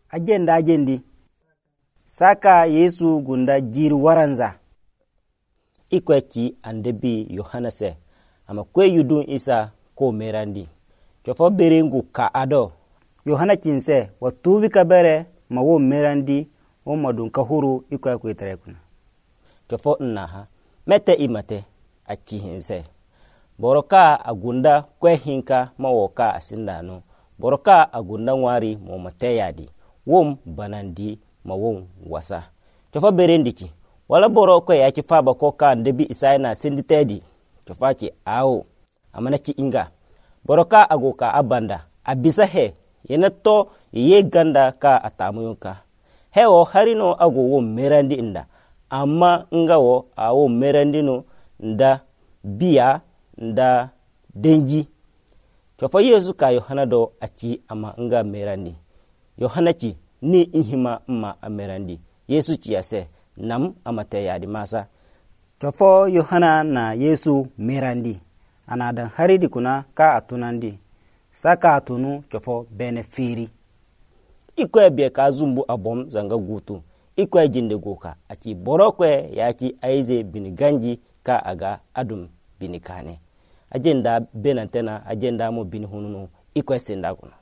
ajendi saka Yesu gunda jir waranza ikweki andebi Yohana se ama kwe yudun isa ko merandi chofo berengu ka ado Yohana kinse watubi kabere ma wo merandi wo madun kahuru ikwa kwetere kuna chofo nnaha mete imate achihinse boroka agunda kwe hinka mawoka asindano boroka agunda ngwari mo mateyadi wom banandi ma wom wasa chofo berendiki wala boroko ya ki faba ko ka ndebi isaina sinditedi chofa ki awo amana ki inga boroka agoka abanda abisa he yenato ye ganda ka atamuyunka hewo harino ago wo merandi inda amma ngawo awo merandi no nda biya nda denji chofa Yesu ka Yohana do achi ama nga merandi Yohana ki ni ihima ma amerandi Yesu ci ase nam amate yadi masa chofo Yohana na Yesu merandi anadan haridi kuna ka atunandi saka atunu chofo bene firi ikwe bie ka zumbu abom zanga gutu ikwe jinde goka aki borokwe yaki aize biniganji ka aga adum binikane agenda benantena agenda mo binihunu ikwe sendaguna